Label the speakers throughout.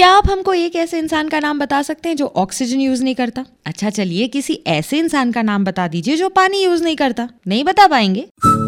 Speaker 1: क्या आप हमको एक ऐसे इंसान का नाम बता सकते हैं जो ऑक्सीजन यूज नहीं करता? अच्छा चलिए किसी ऐसे इंसान का नाम बता दीजिए जो पानी यूज नहीं करता। नहीं बता पाएंगे?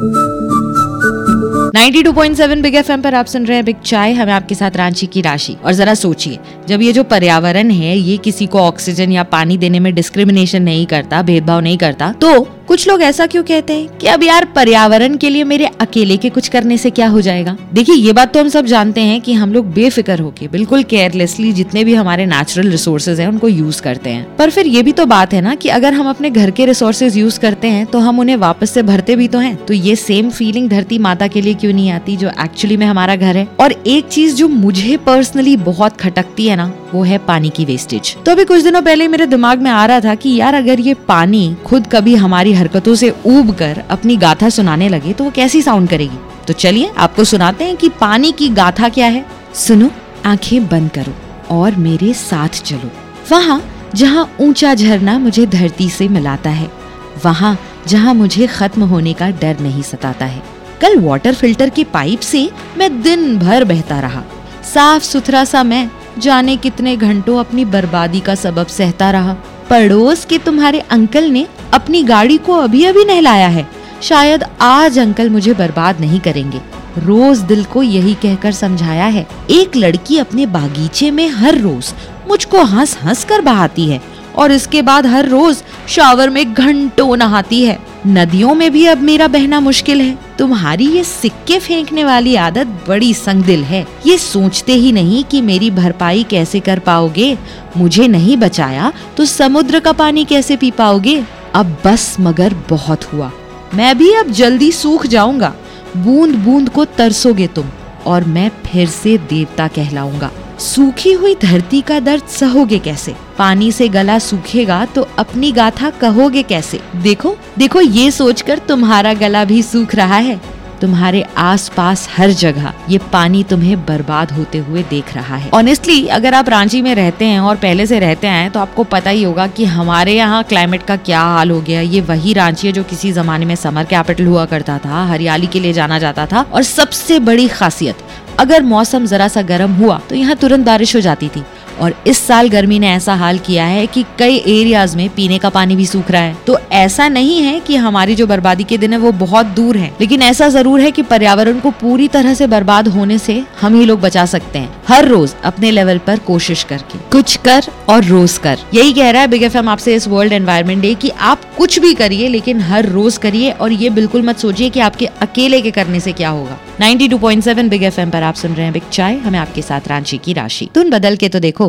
Speaker 1: 92.7 बिग एफएम पर आप सुन रहे हैं बिग चाय, हमें आपके साथ रांची की राशि। और जरा सोचिए, जब ये जो पर्यावरण है ये किसी को ऑक्सीजन या पानी देने में डिस्क्रिमिनेशन नहीं करता, भेदभाव नहीं करता, तो कुछ लोग ऐसा क्यों कहते हैं कि अब यार पर्यावरण के लिए मेरे अकेले के कुछ करने से क्या हो जाएगा? देखिए ये बात तो हम सब जानते हैं कि हम लोग बेफिक्र होके बिल्कुल केयरलेसली जितने भी हमारे नेचुरल रिसोर्सेज हैं उनको यूज करते हैं। पर फिर ये भी तो बात है ना कि अगर हम अपने घर के रिसोर्सेज यूज करते हैं तो हम उन्हें वापस से भरते भी तो हैं। तो ये सेम फीलिंग धरती माता के लिए क्यों नहीं आती जो एक्चुअली में हमारा घर है? और एक चीज जो मुझे पर्सनली बहुत खटकती है ना, वो है पानी की वेस्टेज। तो अभी कुछ दिनों पहले मेरे दिमाग में आ रहा था कि यार अगर ये पानी खुद कभी हमारी हरकतों से ऊब कर अपनी गाथा सुनाने लगे तो वो कैसी साउंड करेगी। तो चलिए आपको सुनाते हैं कि पानी की गाथा क्या है। सुनो, आंखें बंद करो और मेरे साथ चलो, वहाँ जहाँ ऊंचा झरना मुझे धरती से मिलाता है, वहाँ जहाँ मुझे खत्म होने का डर नहीं सताता है। कल वाटर फिल्टर के पाइप से मैं दिन भर बहता रहा, साफ सुथरा सा मैं जाने कितने घंटों अपनी बर्बादी का सबब सहता रहा। पड़ोस के तुम्हारे अंकल ने अपनी गाड़ी को अभी अभी नहलाया है, शायद आज अंकल मुझे बर्बाद नहीं करेंगे। रोज दिल को यही कहकर समझाया है। एक लड़की अपने बागीचे में हर रोज मुझको हंस हंस कर बहाती है और इसके बाद हर रोज शावर में घंटों नहाती है। नदियों में भी अब मेरा बहना मुश्किल है। तुम्हारी ये सिक्के फेंकने वाली आदत बड़ी संगदिल है। ये सोचते ही नहीं कि मेरी भरपाई कैसे कर पाओगे। मुझे नहीं बचाया तो समुद्र का पानी कैसे पी पाओगे। अब बस मगर बहुत हुआ, मैं भी अब जल्दी सूख जाऊंगा। बूंद बूंद को तरसोगे तुम और मैं फिर से देवता कहलाऊंगा। सूखी हुई धरती का दर्द सहोगे कैसे? पानी से गला सूखेगा तो अपनी गाथा कहोगे कैसे? देखो देखो, ये सोचकर तुम्हारा गला भी सूख रहा है। तुम्हारे आसपास हर जगह ये पानी तुम्हें बर्बाद होते हुए देख रहा है। ऑनेस्टली अगर आप रांची में रहते हैं और पहले से रहते हैं तो आपको पता ही होगा कि हमारे यहाँ क्लाइमेट का क्या हाल हो गया। ये वही रांची है जो किसी जमाने में समर कैपिटल हुआ करता था, हरियाली के लिए जाना जाता था। और सबसे बड़ी खासियत, अगर मौसम जरा सा गर्म हुआ तो यहाँ तुरंत बारिश हो जाती थी। और इस साल गर्मी ने ऐसा हाल किया है कि कई एरियाज में पीने का पानी भी सूख रहा है। तो ऐसा नहीं है कि हमारी जो बर्बादी के दिन है वो बहुत दूर है, लेकिन ऐसा जरूर है कि पर्यावरण को पूरी तरह से बर्बाद होने से हम ही लोग बचा सकते हैं, हर रोज अपने लेवल पर कोशिश करके। कुछ कर और रोज कर, यही कह रहा है बिग एफएम आपसे इस वर्ल्ड एनवायरनमेंट डे कि आप कुछ भी करिए लेकिन हर रोज करिए। और ये बिल्कुल मत सोचिए कि आपके अकेले के करने से क्या होगा। 92.7 बिग एफएम पर आप सुन रहे हैं बिग चाय, हमें आपके साथ रांची की राशि। तुम बदल के तो देखो।